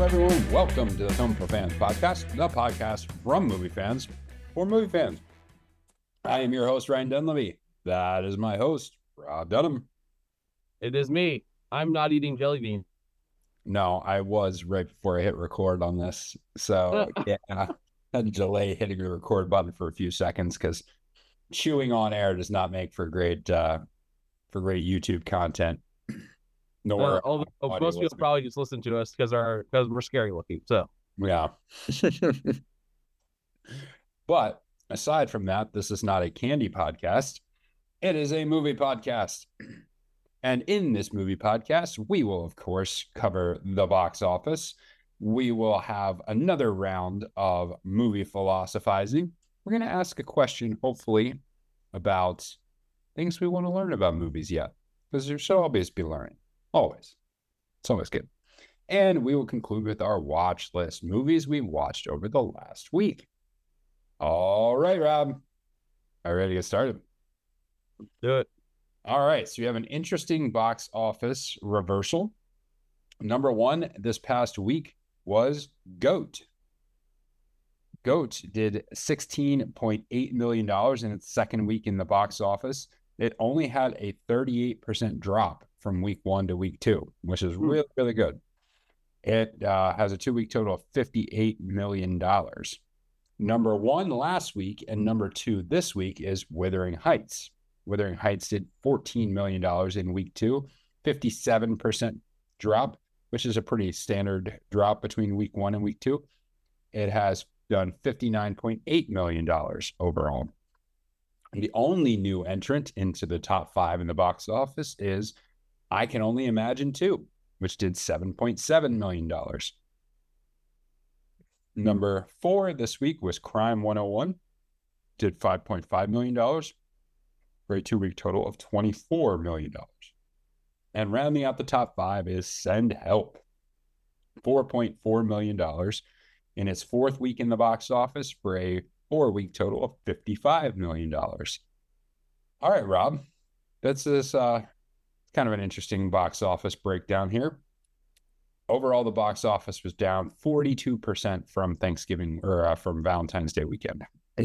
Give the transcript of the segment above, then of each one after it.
everyone. Welcome to the Film for Fans podcast, the podcast from movie fans for movie fans. I am your host, Ryan Dunleavy. That is my host, Rob Dunham. It is me. I'm not eating jelly beans. No, I was right before I hit record on this. So, yeah, I had to delay hitting the record button for a few seconds because chewing on air does not make for great YouTube content. Nor most people probably just listen to us because we're scary looking. So yeah. But aside from that, this is not a candy podcast. It is a movie podcast. And in this movie podcast, we will, of course, cover the box office. We will have another round of movie philosophizing. We're going to ask a question, hopefully, about things we want to learn about movies yet. Because there should always be learning. Always. It's always good. And we will conclude with our watch list, movies we watched over the last week. All right, Rob. Are you ready to get started? Do it. All right. So you have an interesting box office reversal. Number one this past week was GOAT. GOAT did $16.8 million in its second week in the box office. It only had a 38% drop from week one to week two, which is really, really good. It has a 2-week total of $58 million. Number one last week and number two this week is Wuthering Heights. Wuthering Heights did $14 million in week two, 57% drop, which is a pretty standard drop between week one and week two. It has done $59.8 million overall. The only new entrant into the top five in the box office is I Can Only Imagine 2, which did $7.7 million. Number four this week was Crime 101, did $5.5 million for a 2-week total of $24 million. And rounding out the top five is Send Help, $4.4 million in its fourth week in the box office for a 4-week total of $55 million. All right, Rob, that's this kind of an interesting box office breakdown here. Overall, the box office was down 42% from Thanksgiving or from Valentine's Day weekend.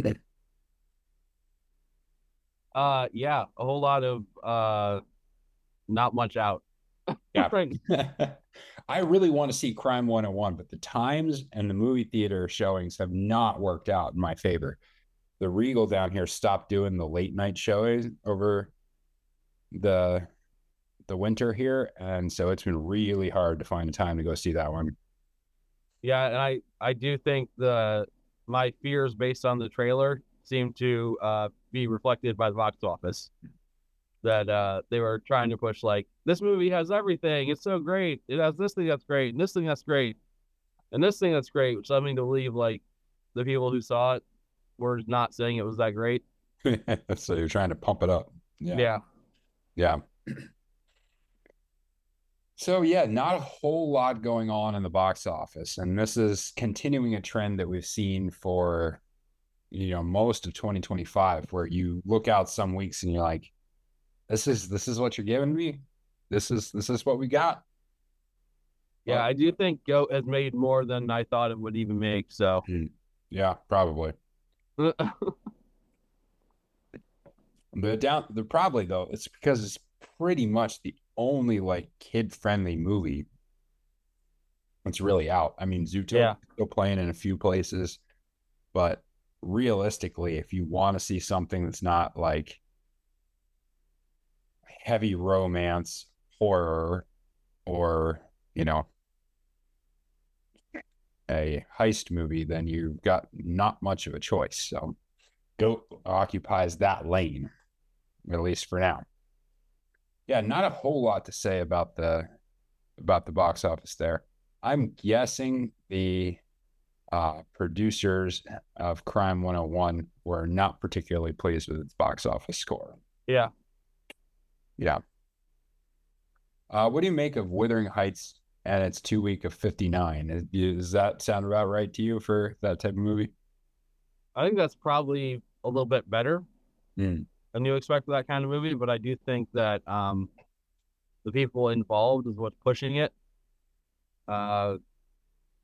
Yeah, a whole lot of not much out. Yeah. I really want to see Crime 101, but the times and the movie theater showings have not worked out in my favor. The Regal down here stopped doing the late night showings over the winter here, and so it's been really hard to find a time to go see that one. Yeah, and I do think my fears based on the trailer seem to be reflected by the box office. That they were trying to push, like, this movie has everything. It's so great. It has this thing that's great, and this thing that's great, and this thing that's great, which led me to believe, like, the people who saw it were not saying it was that great. So you're trying to pump it up. Yeah. So, yeah, not a whole lot going on in the box office. And this is continuing a trend that we've seen for, most of 2025, where you look out some weeks and you're like, this is what you're giving me. This is what we got. Yeah, I do think GOAT has made more than I thought it would even make. So yeah, probably. But probably though, it's because it's pretty much the only like kid-friendly movie that's really out. I mean, Zootopia is still playing in a few places, but realistically, if you want to see something that's not like heavy romance, horror, or a heist movie, then you've got not much of a choice. So GOAT occupies that lane, at least for now. Yeah, not a whole lot to say about the box office there. I'm guessing the producers of Crime 101 were not particularly pleased with its box office score. Yeah. What do you make of Wuthering Heights and its 2-week of 59? Does that sound about right to you for that type of movie? I think that's probably a little bit better than you expect for that kind of movie, but I do think that the people involved is what's pushing it.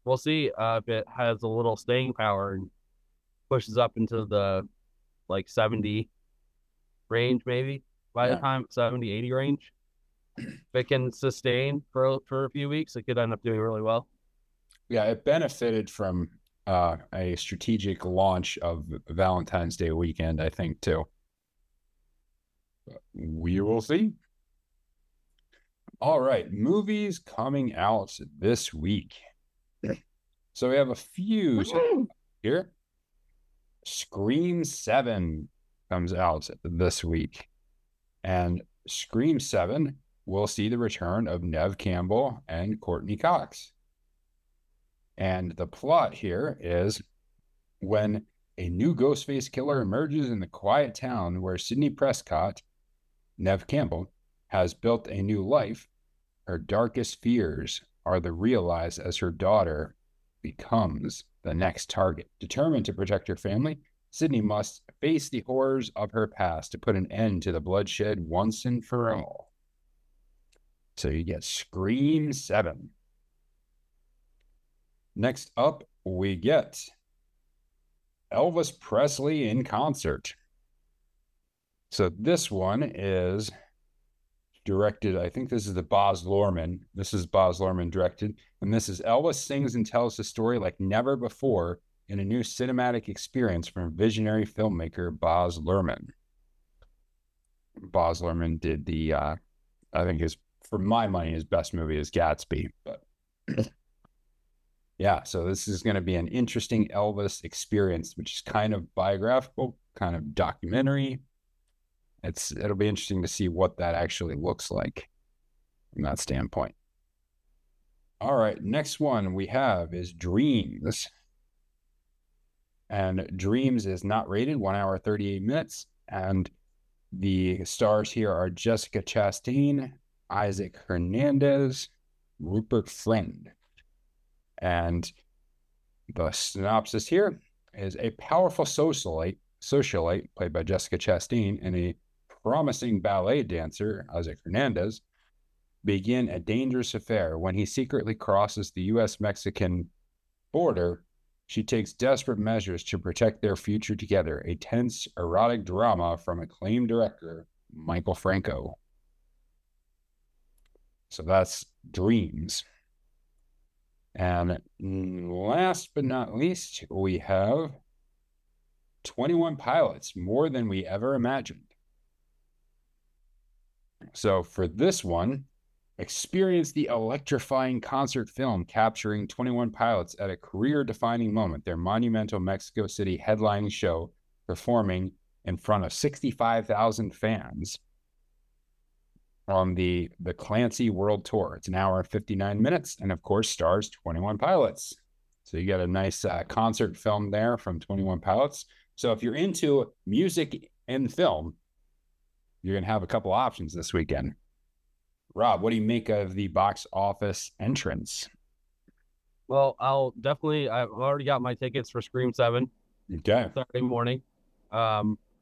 we'll see if it has a little staying power and pushes up into the like 70 range, maybe by the time 70, 80 range. If it can sustain for a few weeks, it could end up doing really well. Yeah, it benefited from a strategic launch of Valentine's Day weekend, I think, too. But we will see. All right, movies coming out this week. So we have a few here. Scream 7 comes out this week. And Scream 7 will see the return of Neve Campbell and Courtney Cox. And the plot here is when a new Ghostface killer emerges in the quiet town where Sidney Prescott, Neve Campbell, has built a new life, her darkest fears are realized as her daughter becomes the next target. Determined to protect her family, Sidney must face the horrors of her past to put an end to the bloodshed once and for all. So you get Scream 7. Next up, we get Elvis Presley in concert. So this one is directed, I think this is the Baz Luhrmann. This is Baz Luhrmann directed. And this is Elvis sings and tells the story like never before in a new cinematic experience from visionary filmmaker Baz Luhrmann. Baz Luhrmann did the, I think for my money, his best movie is Gatsby. But yeah, so this is going to be an interesting Elvis experience, which is kind of biographical, kind of documentary. It'll be interesting to see what that actually looks like from that standpoint. All right, next one we have is Dreams. And Dreams is not rated, 1 hour, 38 minutes. And the stars here are Jessica Chastain, Isaac Hernandez, Rupert Friend. And the synopsis here is a powerful socialite played by Jessica Chastain and a promising ballet dancer, Isaac Hernandez, begin a dangerous affair. When he secretly crosses the U.S.-Mexican border, she takes desperate measures to protect their future together. A tense, erotic drama from acclaimed director Michael Franco. So that's Dreams. And last but not least, we have 21 Pilots, More Than We Ever Imagined. So for this one, experience the electrifying concert film capturing 21 Pilots at a career-defining moment, their monumental Mexico City headlining show performing in front of 65,000 fans on the Clancy World Tour. It's 1 hour and 59 minutes, and of course stars 21 Pilots. So you got a nice concert film there from 21 Pilots. So if you're into music and film, you're going to have a couple options this weekend. Rob, what do you make of the box office entrance? Well, I've already got my tickets for Scream 7. Okay. Saturday morning. I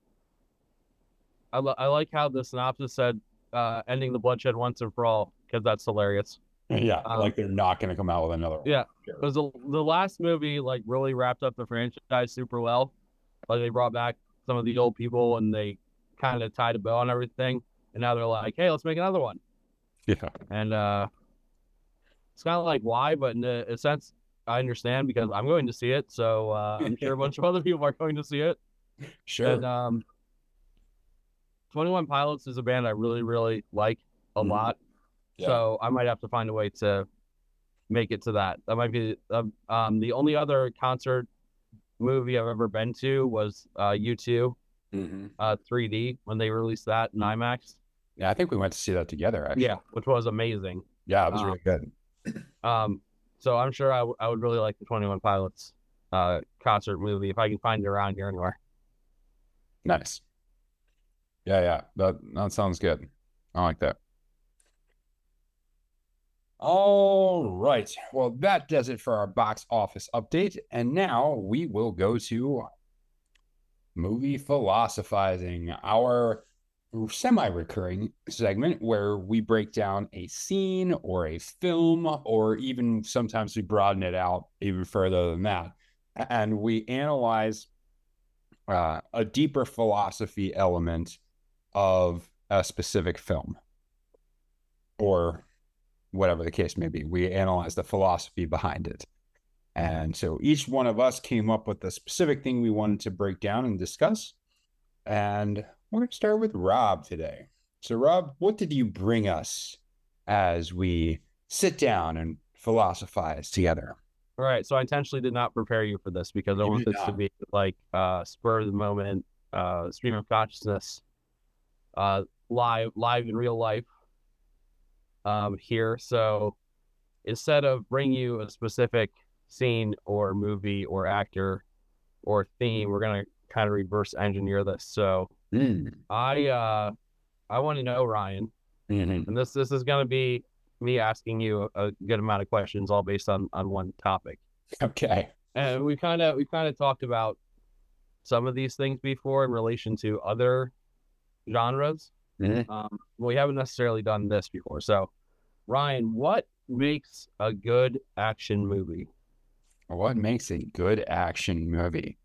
like how the synopsis said, ending the bloodshed once and for all, because that's hilarious. Yeah, like they're not going to come out with another one. Yeah, because the last movie like really wrapped up the franchise super well. Like they brought back some of the old people and they kind of tied a bow on everything. And now they're like, hey, let's make another one. Yeah. And it's kind of like why, but in a sense, I understand because I'm going to see it. So I'm sure a bunch of other people are going to see it. Sure. And 21 Pilots is a band I really, really like a lot. Yeah. So I might have to find a way to make it to that. That might be the only other concert movie I've ever been to was U2 3D when they released that in IMAX. Yeah, I think we went to see that together, actually. Yeah, which was amazing. Yeah, it was really good. So I'm sure I would really like the 21 Pilots concert movie if I can find it around here anywhere. Nice. Yeah. That sounds good. I like that. All right. Well, that does it for our box office update. And now we will go to movie philosophizing, our semi-recurring segment where we break down a scene or a film, or even sometimes we broaden it out even further than that, and we analyze a deeper philosophy element of a specific film, or whatever the case may be. We analyze the philosophy behind it. And so each one of us came up with a specific thing we wanted to break down and discuss. And we're going to start with Rob today. So, Rob, what did you bring us as we sit down and philosophize together? All right. So I intentionally did not prepare you for this because I want this to be like spur of the moment, stream of consciousness, live in real life here. So instead of bring you a specific scene or movie or actor or theme, we're going to kind of reverse engineer this. So I want to know, Ryan, and this is going to be me asking you a good amount of questions, all based on one topic. Okay. And we kind of talked about some of these things before in relation to other genres. We haven't necessarily done this before. So, Ryan, what makes a good action movie? What makes a good action movie?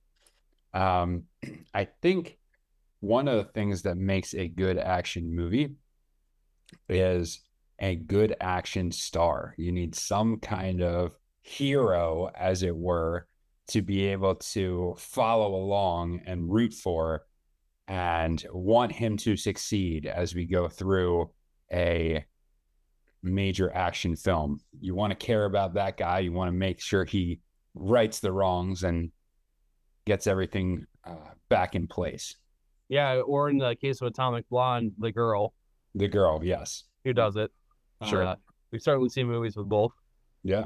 I think one of the things that makes a good action movie is a good action star. You need some kind of hero, as it were, to be able to follow along and root for and want him to succeed as we go through a major action film. You want to care about that guy. You want to make sure he rights the wrongs and gets everything back in place. Yeah, or in the case of Atomic Blonde, the girl. The girl, yes. Who does it? Sure. We've certainly seen movies with both. Yeah.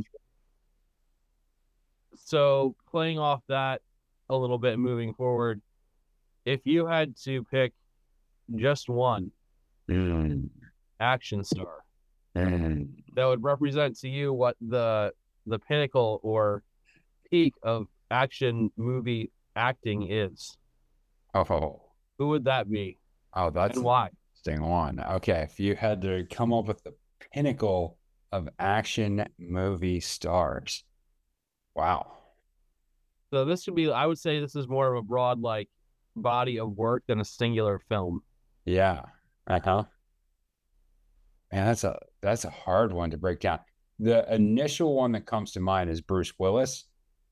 So playing off that a little bit, moving forward, if you had to pick just one action star that would represent to you what the pinnacle or peak of action movie acting is, who would that be? Oh, that's and why? Interesting one. Okay, if you had to come up with the pinnacle of action movie stars, wow. So this would be, I would say, this is more of a broad like body of work than a singular film. Yeah. Man, that's a hard one to break down. The initial one that comes to mind is Bruce Willis.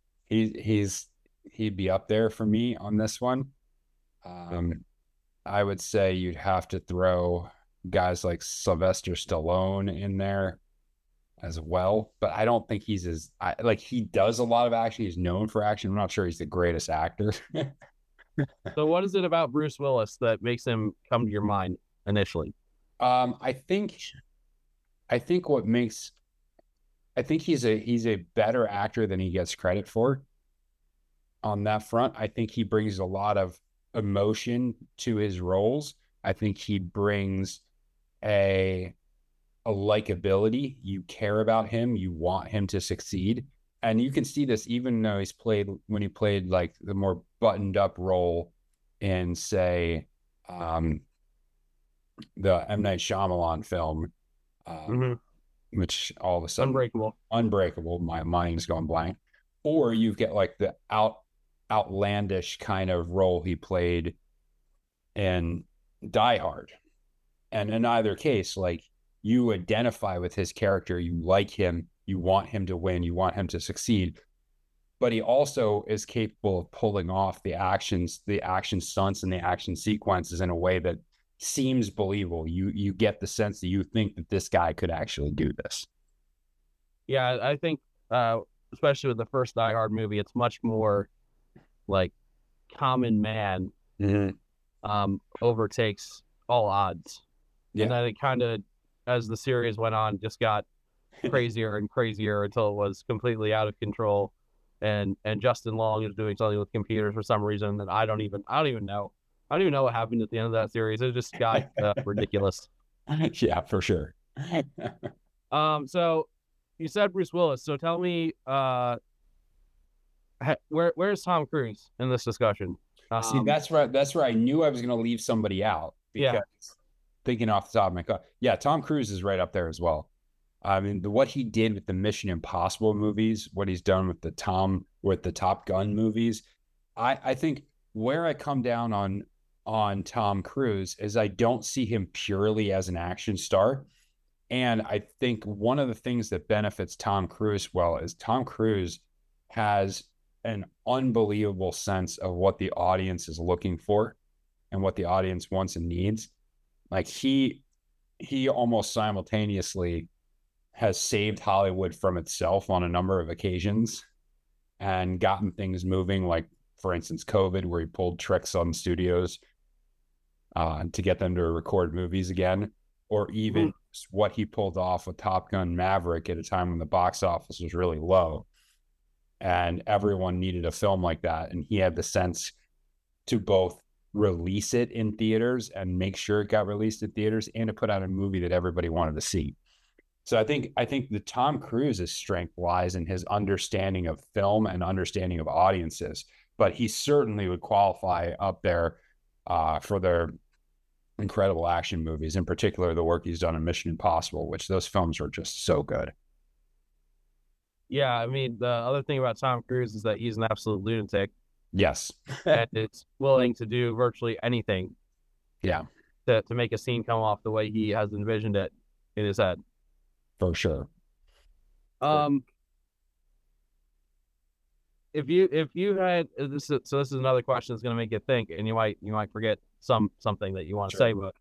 He'd be up there for me on this one. I would say you'd have to throw guys like Sylvester Stallone in there as well, but I don't think he's he does a lot of action. He's known for action. I'm not sure he's the greatest actor. So what is it about Bruce Willis that makes him come to your mind initially? I think he's a better actor than he gets credit for on that front. I think he brings a lot of emotion to his roles. I think he brings a likability. You care about him, you want him to succeed. And you can see this even though when he played like the more buttoned up role in, say, the M. Night Shyamalan film, which all of a sudden Unbreakable, my mind's going blank. Or you get like the outlandish kind of role he played in Die Hard. And in either case, like, you identify with his character, you like him, you want him to win, you want him to succeed. But he also is capable of pulling off the action stunts and the action sequences in a way that seems believable. You get the sense that you think that this guy could actually do this. Yeah, I think especially with the first Die Hard movie, it's much more like common man overtakes all odds. Yeah. And then it kind of, as the series went on, just got crazier and crazier until it was completely out of control. And Justin Long is doing something with computers for some reason that I don't even know. I don't even know what happened at the end of that series. It just got ridiculous. Yeah, for sure. So you said Bruce Willis. So tell me, where's Tom Cruise in this discussion? See, that's where I knew I was going to leave somebody out. Yeah. because thinking off the top of my head, yeah, Tom Cruise is right up there as well. I mean, what he did with the Mission Impossible movies, what he's done with the Top Gun movies, I think where I come down on Tom Cruise is I don't see him purely as an action star. And I think one of the things that benefits Tom Cruise well is Tom Cruise has an unbelievable sense of what the audience is looking for and what the audience wants and needs. Like he almost simultaneously has saved Hollywood from itself on a number of occasions and gotten things moving, like for instance COVID, where he pulled tricks on studios to get them to record movies again, or even what he pulled off with Top Gun Maverick at a time when the box office was really low and everyone needed a film like that. And he had the sense to both release it in theaters and make sure it got released in theaters and to put out a movie that everybody wanted to see. So I think the Tom Cruise's strength lies in his understanding of film and understanding of audiences, but he certainly would qualify up there for their incredible action movies, in particular the work he's done in Mission Impossible, which those films are just so good. Yeah, I mean, the other thing about Tom Cruise is that he's an absolute lunatic. Yes. And it's willing to do virtually anything. Yeah. To make a scene come off the way he has envisioned it in his head. For sure. If you had this is another question that's going to make you think, and you might forget something that you want to say, but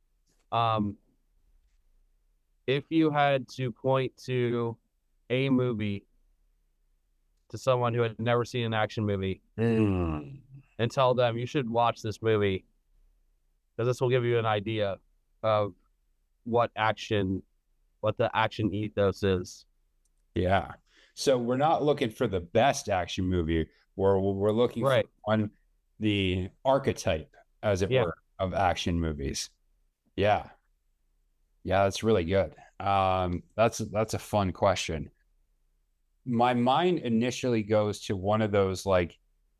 if you had to point to a movie to someone who had never seen an action movie and tell them you should watch this movie because this will give you an idea of what the action ethos is. Yeah. So we're not looking for the best action movie. We're looking for the archetype, as it were, of action movies. Yeah. Yeah, that's really good. That's a fun question. My mind initially goes to one of those it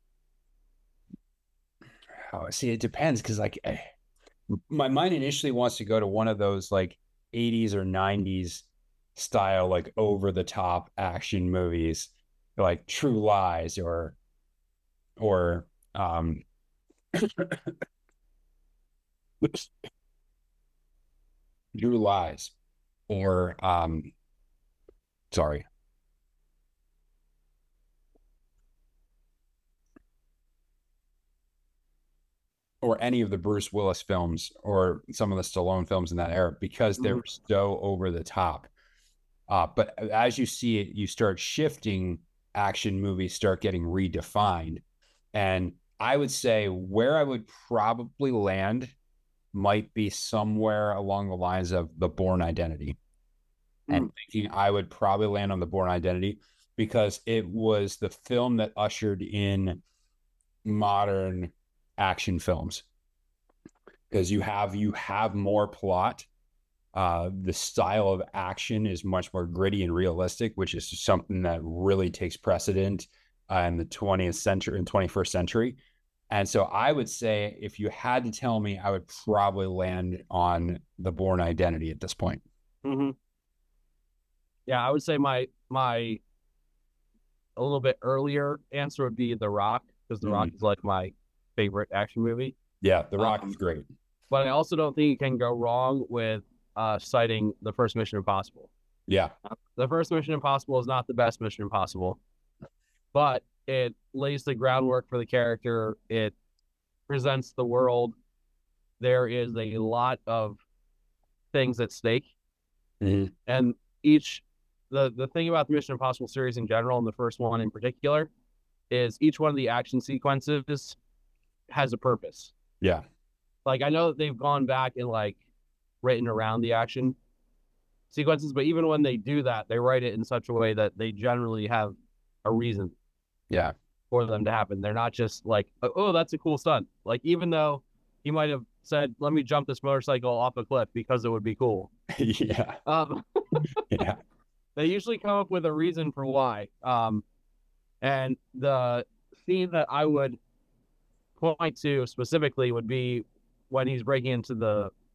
depends because my mind initially wants to go to one of those 80s or 90s style over the top action movies like True Lies or True Lies or sorry. Or any of the Bruce Willis films or some of the Stallone films in that era because they were so over the top. But as you see it, you start shifting, action movies start getting redefined. And I would say where I would probably land might be somewhere along the lines of The Bourne Identity. And thinking I would probably land on The Bourne Identity because it was the film that ushered in modern action films because you have more plot. The style of action is much more gritty and realistic, which is something that really takes precedent in the 20th century and 21st century. And so I would say if you had to tell me, I would probably land on The Bourne Identity at this point. Yeah, I would say my a little bit earlier answer would be The Rock because The Rock is like my favorite action movie. Yeah, The Rock is great. But I also don't think you can go wrong with citing the first Mission Impossible. Yeah. The first Mission Impossible is not the best Mission Impossible, but it lays the groundwork for the character. It presents the world. There is a lot of things at stake. And the thing about the Mission Impossible series in general, and the first one in particular, is each one of the action sequences has a purpose. Yeah. Like, I know that they've gone back and written around the action sequences, but even when they do that, they write it in such a way that they generally have a reason for them to happen. They're not just oh, that's a cool stunt. Even though he might have said, let me jump this motorcycle off a cliff because it would be cool. Yeah. Yeah. They usually come up with a reason for why. And the scene that I would point to specifically would be when he's breaking into the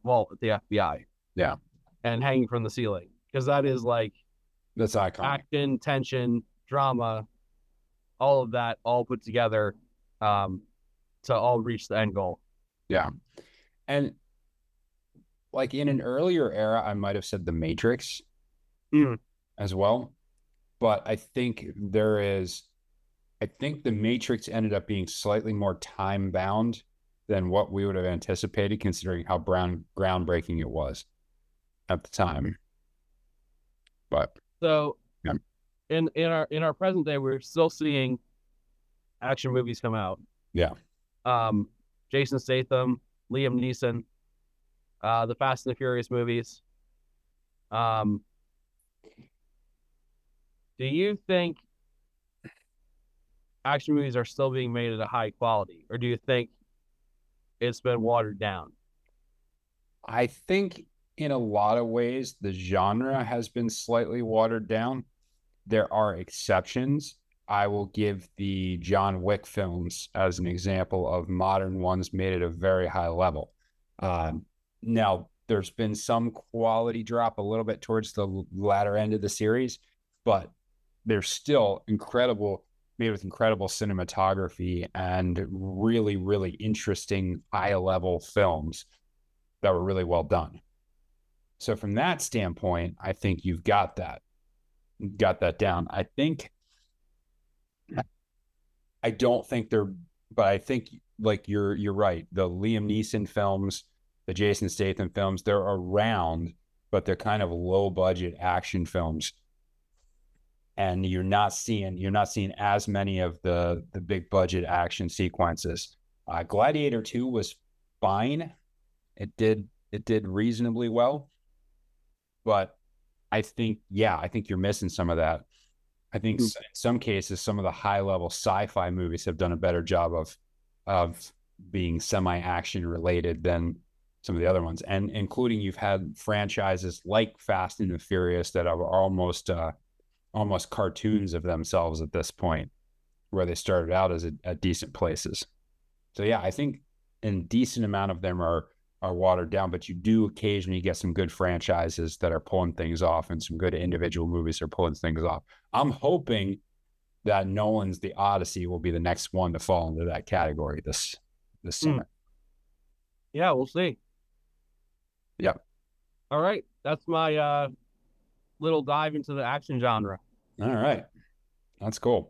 vault at the FBI. Yeah. And hanging from the ceiling, because that is like That's iconic. action, tension, drama, all of that all put together to all reach the end goal. Yeah. And like in an earlier era, I might have said The Matrix as well. But I think The Matrix ended up being slightly more time bound than what we would have anticipated, considering how groundbreaking it was at the time. But so yeah. in our present day, we're still seeing action movies come out. Yeah. Jason Statham, Liam Neeson, the Fast and the Furious movies. Do you think action movies are still being made at a high quality, or do you think it's been watered down? I think in a lot of ways, the genre has been slightly watered down. There are exceptions. I will give the John Wick films as an example of modern ones made at a very high level. Now, there's been some quality drop a little bit towards the latter end of the series, but they're still incredible, made with incredible cinematography and really, really interesting high-level films that were really well done. So from that standpoint, I think you've got that down. I don't think but I think like you're right. The Liam Neeson films, the Jason Statham films, they're around, but they're kind of low budget action films. And you're not seeing as many of the big budget action sequences. Gladiator 2 was fine. It did reasonably well. But I think you're missing some of that. I think in some cases, some of the high-level sci-fi movies have done a better job of being semi-action related than some of the other ones. And including you've had franchises like Fast and the Furious that are almost cartoons of themselves at this point, where they started out as at decent places. So yeah, I think a decent amount of them are watered down, but you do occasionally get some good franchises that are pulling things off, and some good individual movies are pulling things off. I'm hoping that Nolan's The Odyssey will be the next one to fall into that category this summer. Yeah, we'll see. Yep. All right, that's my little dive into the action genre. All right, that's cool.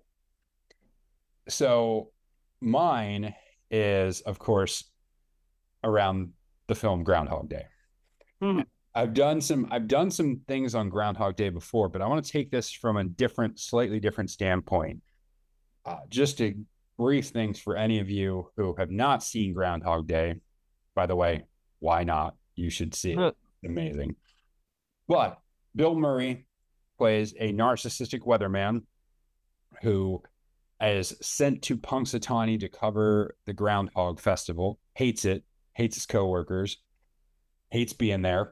So mine is, of course, around the film Groundhog Day. I've done some things on Groundhog Day before, but I want to take this from a slightly different standpoint. Just to brief things for any of you who have not seen Groundhog Day. By the way, why not? You should see it. Amazing. But Bill Murray plays a narcissistic weatherman who is sent to Punxsutawney to cover the Groundhog Festival, hates it, hates his coworkers, hates being there,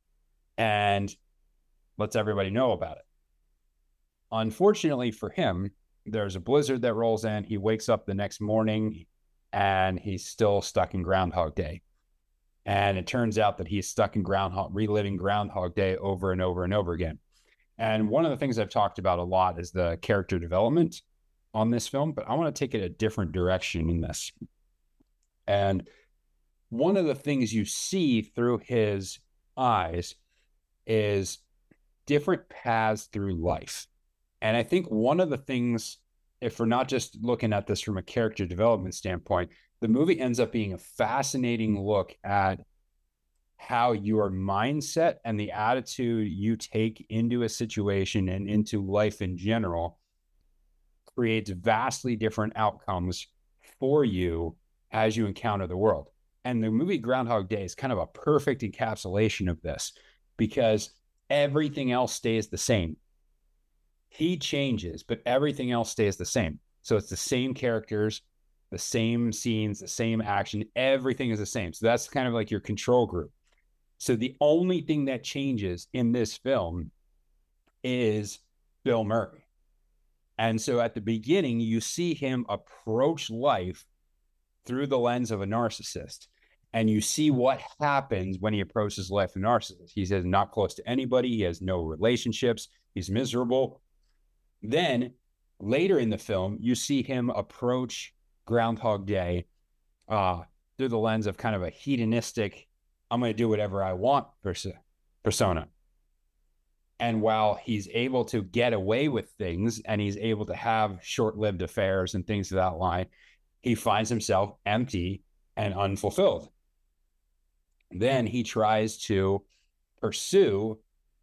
and lets everybody know about it. Unfortunately for him, there's a blizzard that rolls in. He wakes up the next morning and he's still stuck in Groundhog Day. And it turns out that he's stuck in reliving Groundhog Day over and over and over again. And one of the things I've talked about a lot is the character development on this film, but I want to take it a different direction in this. And one of the things you see through his eyes is different paths through life. And I think one of the things, if we're not just looking at this from a character development standpoint, the movie ends up being a fascinating look at how your mindset and the attitude you take into a situation and into life in general creates vastly different outcomes for you as you encounter the world. And the movie Groundhog Day is kind of a perfect encapsulation of this, because everything else stays the same. He changes, but everything else stays the same. So it's the same characters, the same scenes, the same action, everything is the same. So that's kind of like your control group. So the only thing that changes in this film is Bill Murray. And so at the beginning, you see him approach life through the lens of a narcissist. And you see what happens when he approaches life as a narcissist. He says not close to anybody. He has no relationships. He's miserable. Then later in the film, you see him approach Groundhog Day through the lens of kind of a hedonistic, I'm going to do whatever I want persona. And while he's able to get away with things and he's able to have short-lived affairs and things of that line, he finds himself empty and unfulfilled. Then he tries to pursue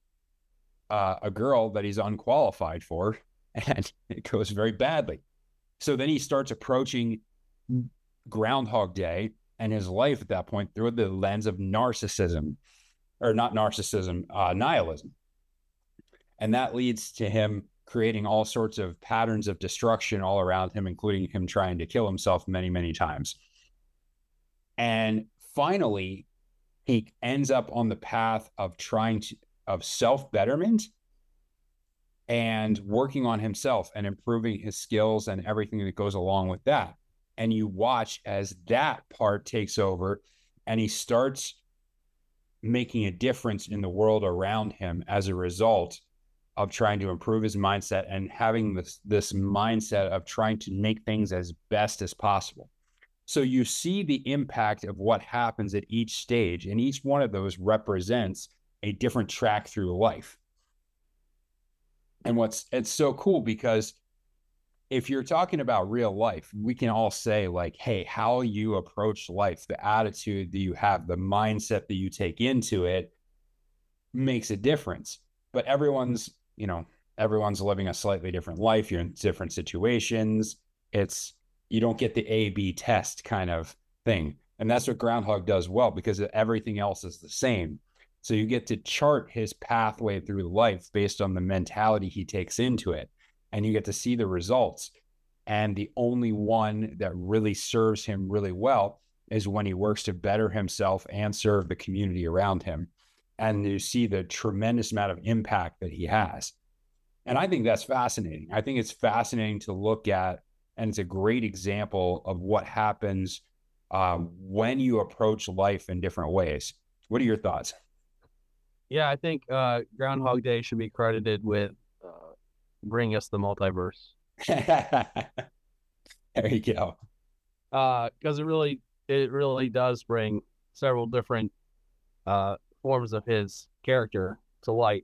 a girl that he's unqualified for, and it goes very badly. So then he starts approaching Groundhog Day and his life at that point through the lens of narcissism, or not narcissism, nihilism. And that leads to him creating all sorts of patterns of destruction all around him, including him trying to kill himself many, many times. And finally, he ends up on the path of of self-betterment and working on himself and improving his skills and everything that goes along with that. And you watch as that part takes over and he starts making a difference in the world around him as a result of trying to improve his mindset and having this mindset of trying to make things as best as possible. So you see the impact of what happens at each stage, and each one of those represents a different track through life. And it's so cool because if you're talking about real life, we can all say like, hey, how you approach life, the attitude that you have, the mindset that you take into it makes a difference. But everyone's living a slightly different life. You're in different situations. You don't get the A/B test kind of thing. And that's what Groundhog does well, because everything else is the same. So you get to chart his pathway through life based on the mentality he takes into it. And you get to see the results. And the only one that really serves him really well is when he works to better himself and serve the community around him. And you see the tremendous amount of impact that he has. And I think that's fascinating. I think it's fascinating to look at, and it's a great example of what happens when you approach life in different ways. What are your thoughts? Yeah, I think Groundhog Day should be credited with bringing us the multiverse. There you go. Because it really does bring several different forms of his character to light.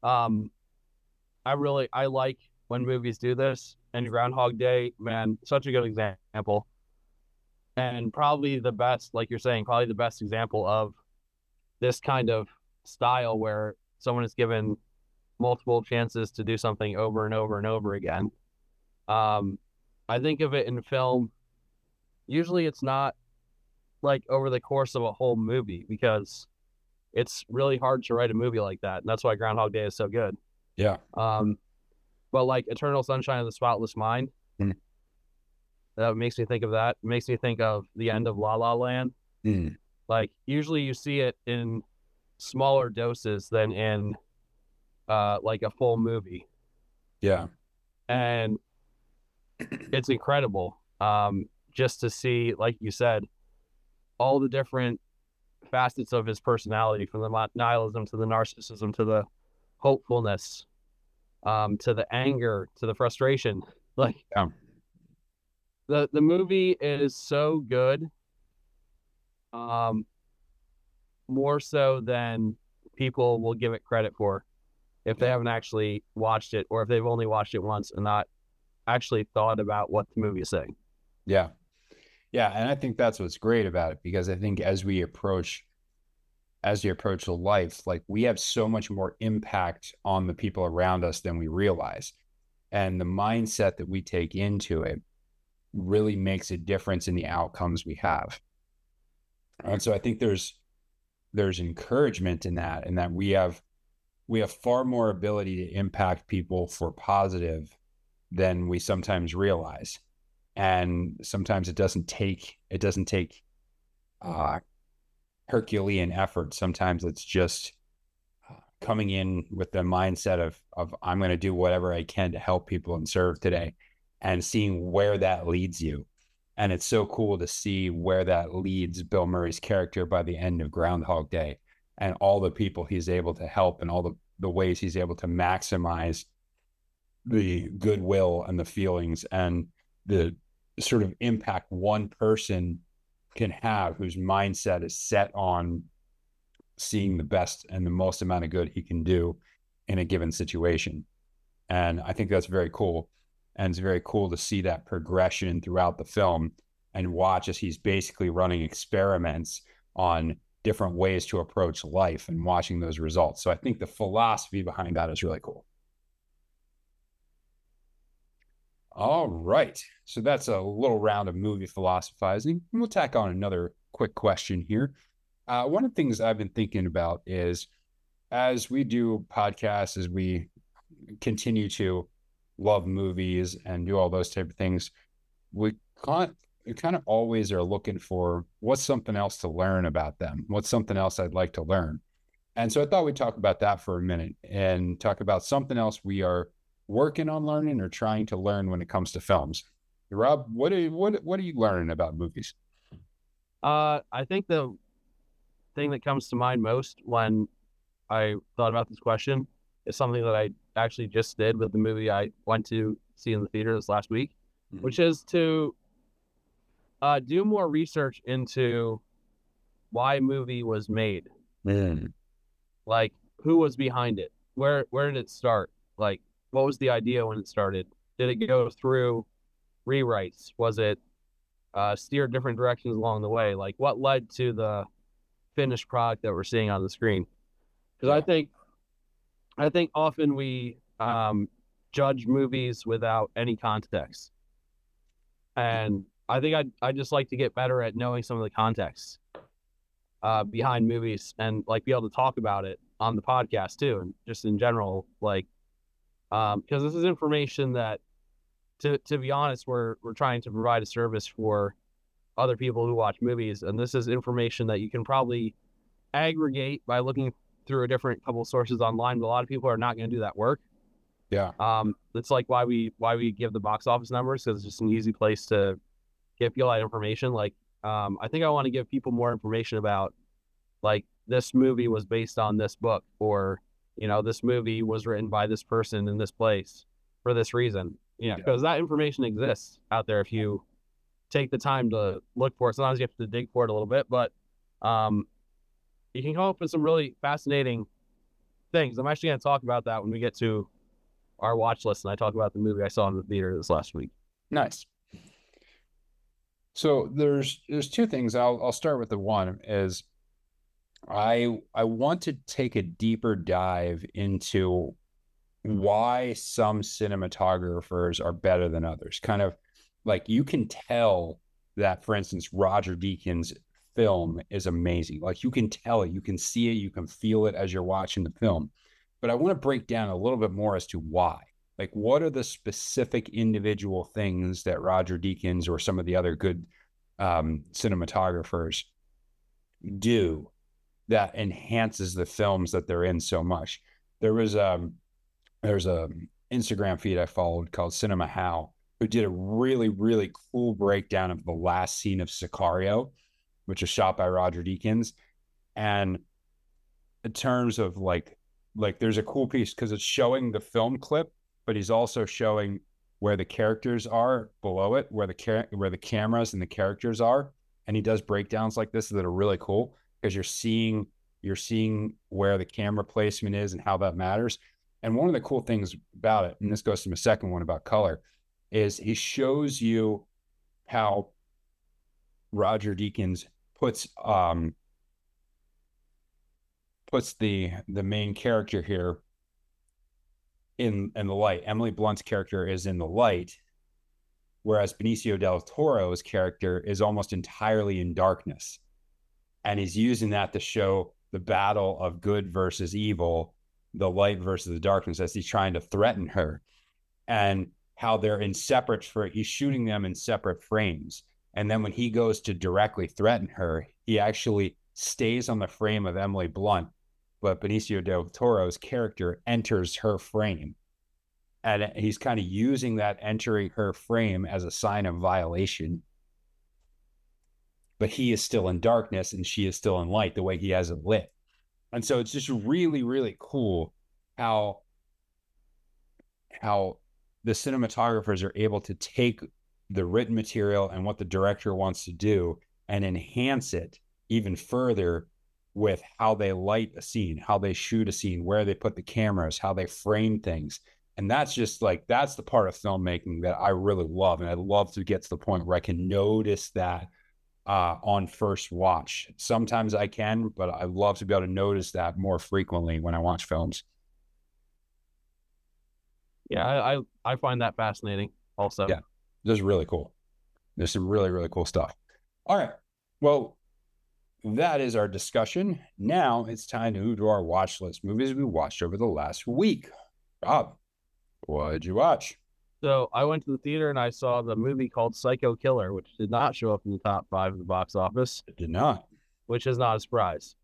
I like when movies do this, and Groundhog Day, man, such a good example. And probably the best, like you're saying, probably the best example of this kind of style where someone is given multiple chances to do something over and over and over again. I think of it in film. Usually it's not like over the course of a whole movie, because it's really hard to write a movie like that. And that's why Groundhog Day is so good. Yeah. But like Eternal Sunshine of the Spotless Mind, that makes me think of that. It makes me think of the end of La La Land. Like usually you see it in smaller doses than in like a full movie. Yeah. And it's incredible just to see, like you said, all the different facets of his personality, from the nihilism to the narcissism to the hopefulness, to the anger, to the frustration. Like the movie is so good, more so than people will give it credit for if they haven't actually watched it, or if they've only watched it once and not actually thought about what the movie is saying. Yeah. Yeah. And I think that's what's great about it, because I think as we approach life, like we have so much more impact on the people around us than we realize. And the mindset that we take into it really makes a difference in the outcomes we have. And so I think there's encouragement in that, and that we have far more ability to impact people for positive than we sometimes realize. And sometimes it doesn't take Herculean effort. Sometimes it's just coming in with the mindset of I'm going to do whatever I can to help people and serve today, and seeing where that leads you. And it's so cool to see where that leads Bill Murray's character by the end of Groundhog Day, and all the people he's able to help, and all the ways he's able to maximize the goodwill and the feelings and the sort of impact one person can have whose mindset is set on seeing the best and the most amount of good he can do in a given situation. And I think that's very cool. And it's very cool to see that progression throughout the film and watch as he's basically running experiments on different ways to approach life and watching those results. So I think the philosophy behind that is really cool. All right. So that's a little round of movie philosophizing. And we'll tack on another quick question here. One of the things I've been thinking about is, as we do podcasts, as we continue to love movies and do all those type of things, we kind of always are looking for what's something else to learn about them. What's something else I'd like to learn? And so I thought we'd talk about that for a minute and talk about something else we are working on learning or trying to learn when it comes to films. Rob, what are you learning about movies? I think the thing that comes to mind most when I thought about this question is something that I actually just did with the movie I went to see in the theater this last week, which is to do more research into why a movie was made. Like, who was behind it? Where did it start? Like, what was the idea when it started? Did it go through rewrites? Was it steered different directions along the way? Like, what led to the finished product that we're seeing on the screen? Because I think often we judge movies without any context, and I think I'd just like to get better at knowing some of the context behind movies, and like be able to talk about it on the podcast too, and just in general, like because this is information that, to be honest, we're trying to provide a service for other people who watch movies, and this is information that you can probably aggregate by looking through a different couple of sources online, but a lot of people are not going to do that work. Yeah. That's like why we give the box office numbers, because it's just an easy place to give people that information. Like, I think I want to give people more information about, like, this movie was based on this book, or, you know, this movie was written by this person in this place for this reason. You know, because that information exists out there if you take the time to look for it. Sometimes you have to dig for it a little bit, but you can come up with some really fascinating things. I'm actually going to talk about that when we get to our watch list, and I talk about the movie I saw in the theater this last week. Nice. So there's two things. I'll start with the one is I want to take a deeper dive into why some cinematographers are better than others. Kind of like, you can tell that, for instance, Roger Deakins' film is amazing. Like, you can tell it, you can see it, you can feel it as you're watching the film. But I want to break down a little bit more as to why. Like, what are the specific individual things that Roger Deakins or some of the other good cinematographers do that enhances the films that they're in so much? There's a Instagram feed I followed called Cinema How, who did a really, really cool breakdown of the last scene of Sicario, which is shot by Roger Deakins. And in terms of like there's a cool piece because it's showing the film clip, but he's also showing where the characters are below it, where the cameras and the characters are. And he does breakdowns like this that are really cool, because you're seeing where the camera placement is and how that matters. And one of the cool things about it, and this goes to my second one about color, is he shows you how Roger Deakins puts the main character here in the light. Emily Blunt's character is in the light, whereas Benicio del Toro's character is almost entirely in darkness. And he's using that to show the battle of good versus evil, the light versus the darkness, as he's trying to threaten her, and how they're in separate he's shooting them in separate frames. And then when he goes to directly threaten her, he actually stays on the frame of Emily Blunt, but Benicio del Toro's character enters her frame. And he's kind of using that entering her frame as a sign of violation. but he is still in darkness and she is still in light, the way he has it lit. And so it's just really, really cool how the cinematographers are able to take the written material and what the director wants to do and enhance it even further with how they light a scene, how they shoot a scene, where they put the cameras, how they frame things. And that's just like, that's the part of filmmaking that I really love. And I'd love to get to the point where I can notice that on first watch. Sometimes I can, but I love to be able to notice that more frequently when I watch films. Yeah, I find that fascinating also. Yeah, just really cool. There's some really, really cool stuff. All right. Well, that is our discussion. Now it's time to move to our watch list, movies we watched over the last week. Rob, what did you watch? So I went to the theater and I saw the movie called Psycho Killer, which did not show up in the top 5 of the box office. It did not. Which is not a surprise.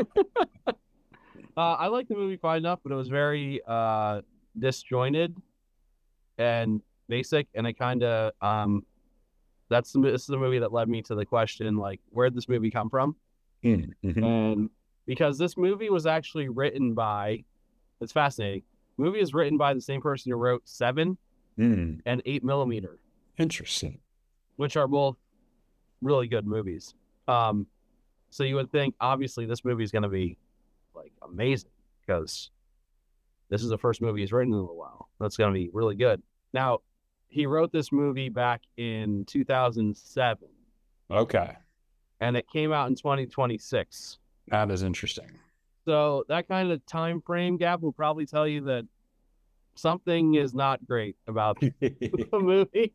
I liked the movie fine enough, but it was very disjointed and basic, and it kind of this is the movie that led me to the question, like, where'd this movie come from? Mm-hmm. And because this movie was actually written by, it's fascinating. The movie is written by the same person who wrote 7 and 8mm. Interesting. Which are both really good movies. So you would think, obviously, this movie is going to be like amazing because this is the first movie he's written in a while. That's going to be really good. Now, he wrote this movie back in 2007. Okay. And it came out in 2026. That is interesting. So that kind of time frame gap will probably tell you that something is not great about the movie.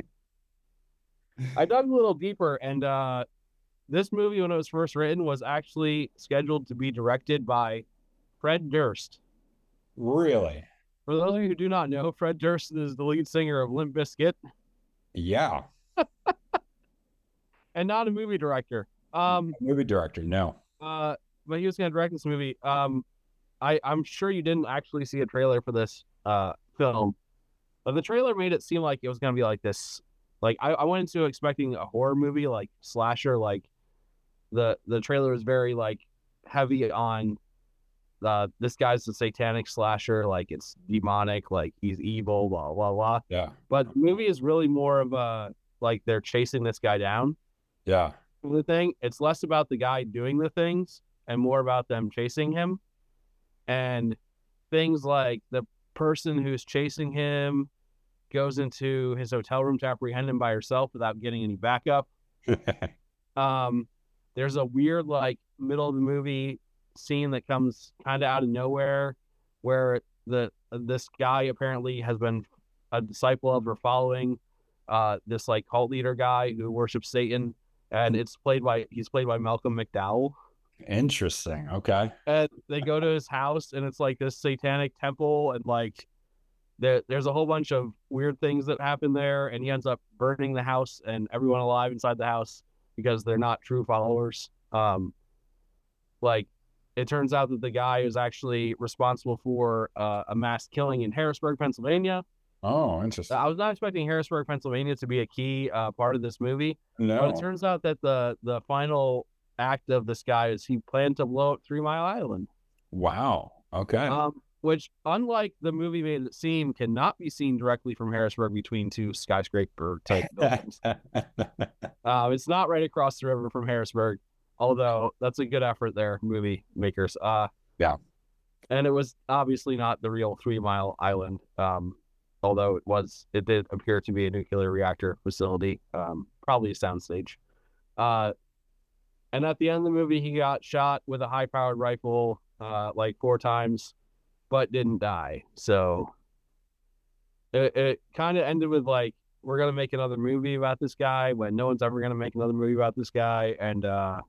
I dug a little deeper, and this movie, when it was first written, was actually scheduled to be directed by Fred Durst. Really? For those of you who do not know, Fred Durst is the lead singer of Limp Bizkit. Yeah. And not a movie director. Movie director, no. But he was going to direct this movie. I'm sure you didn't actually see a trailer for this film, but the trailer made it seem like it was going to be like this. Like I went into expecting a horror movie, like slasher. Like the trailer was very like heavy on this guy's a satanic slasher, like it's demonic, like he's evil, blah blah blah. Yeah. But the movie is really more of a like they're chasing this guy down. Yeah. The thing, it's less about the guy doing the things and more about them chasing him. And things like the person who's chasing him goes into his hotel room to apprehend him by herself without getting any backup. There's a weird like middle of the movie scene that comes kind of out of nowhere where this guy apparently has been a disciple of or following this like cult leader guy who worships Satan, and he's played by Malcolm McDowell. Interesting. Okay. And they go to his house and it's like this satanic temple, and like there's a whole bunch of weird things that happen there, and he ends up burning the house and everyone alive inside the house because they're not true followers. Like it turns out that the guy is actually responsible for a mass killing in Harrisburg, Pennsylvania. Oh, interesting. I was not expecting Harrisburg, Pennsylvania to be a key part of this movie. No. But it turns out that the final act of this guy is he planned to blow up 3 Mile Island. Wow. Okay. Which, unlike the movie made it seem, cannot be seen directly from Harrisburg between 2 skyscraper type buildings. It's not right across the river from Harrisburg, although that's a good effort there, movie makers. Yeah. And it was obviously not the real 3 Mile Island, although it did appear to be a nuclear reactor facility, probably a soundstage. And at the end of the movie, he got shot with a high-powered rifle like 4 times, but didn't die. So it kind of ended with like, we're going to make another movie about this guy when no one's ever going to make another movie about this guy. And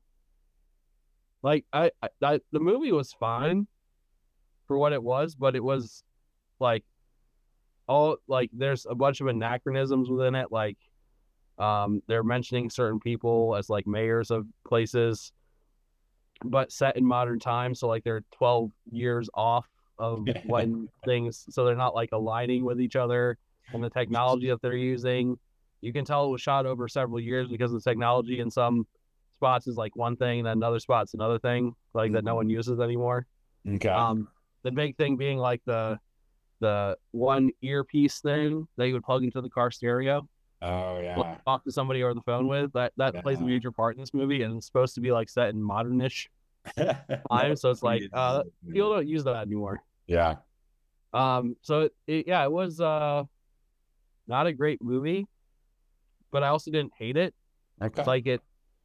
like the movie was fine for what it was, but it was like there's a bunch of anachronisms within it. Like they're mentioning certain people as like mayors of places, but set in modern times. So like they're 12 years off of when things, so they're not like aligning with each other, and the technology that they're using, you can tell it was shot over several years because the technology in some spots is like one thing, and then another spot's another thing, like that no one uses anymore. Okay. The big thing being like the one earpiece thing that you would plug into the car stereo, Oh yeah. talk to somebody over the phone with. That plays a major part in this movie, and it's supposed to be like set in modernish time. So it's like people don't use that anymore. Yeah. So it was not a great movie, but I also didn't hate it. Okay.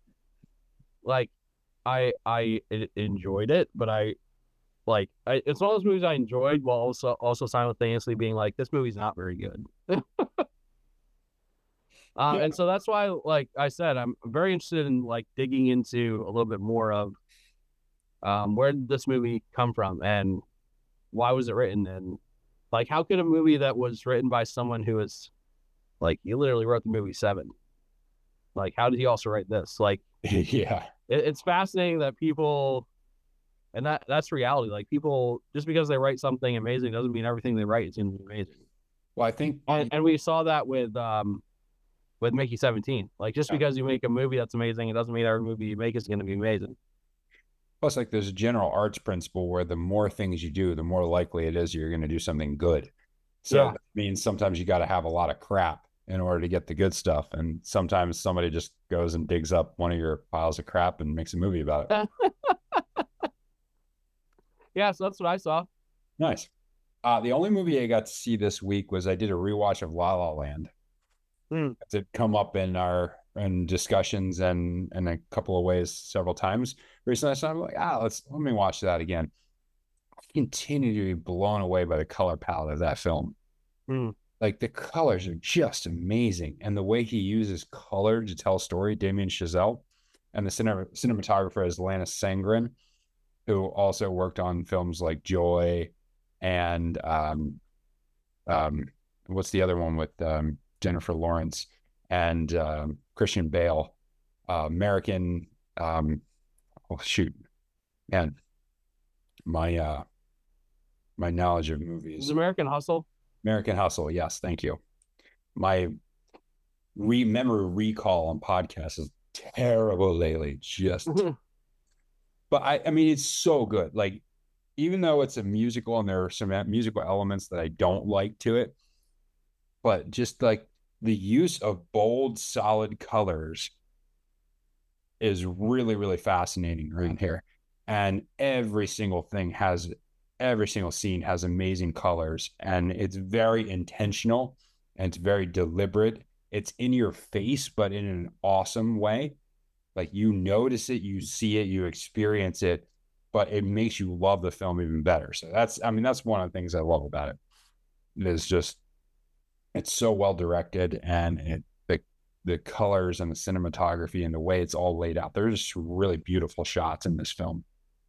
I enjoyed it, but it's one of those movies I enjoyed while also simultaneously being like, this movie's not very good. And so that's why, like I said, I'm very interested in like digging into a little bit more of where did this movie come from and why was it written, and like how could a movie that was written by someone who is like, he literally wrote the movie Seven, like how did he also write this? Like Yeah. it's fascinating that people, and that's reality. Like people, just because they write something amazing doesn't mean everything they write is going to be amazing. Well, I think, and we saw that with Mickey 17. Like just because you make a movie that's amazing, it doesn't mean every movie you make is going to be amazing. plus, like, there's a general arts principle where the more things you do, the more likely it is you're going to do something good. So that means sometimes you got to have a lot of crap in order to get the good stuff. And sometimes somebody just goes and digs up one of your piles of crap and makes a movie about it. Yeah, so that's what I saw. Nice. The only movie I got to see this week was I did a rewatch of La La Land. It's had come up in our discussions and in a couple of ways several times recently. So I'm like, let me watch that again. I continue to be blown away by the color palette of that film. Like the colors are just amazing, and the way he uses color to tell a story. Damien Chazelle, and the cinematographer is Lana Sangren, who also worked on films like Joy and what's the other one with Jennifer Lawrence and Christian Bale, American. Oh shoot, man, my knowledge of movies. Is American Hustle? American Hustle, yes, thank you. My memory recall on podcasts is terrible lately. Just, but I mean, it's so good. Like, even though it's a musical and there are some musical elements that I don't like to it, but just like the use of bold, solid colors is really, really fascinating right here. And every single scene has amazing colors, and it's very intentional and it's very deliberate. It's in your face, but in an awesome way. Like you notice it, you see it, you experience it, but it makes you love the film even better. So that's one of the things I love about it. It is just, it's so well directed, and the colors and the cinematography and the way it's all laid out. There's just really beautiful shots in this film.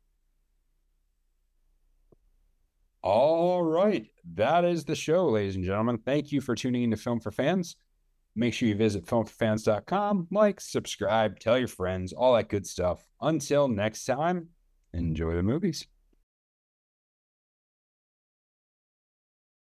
All right. That is the show, ladies and gentlemen. Thank you for tuning in to Film for Fans. Make sure you visit filmforfans.com, like, subscribe, tell your friends, all that good stuff. Until next time, enjoy the movies.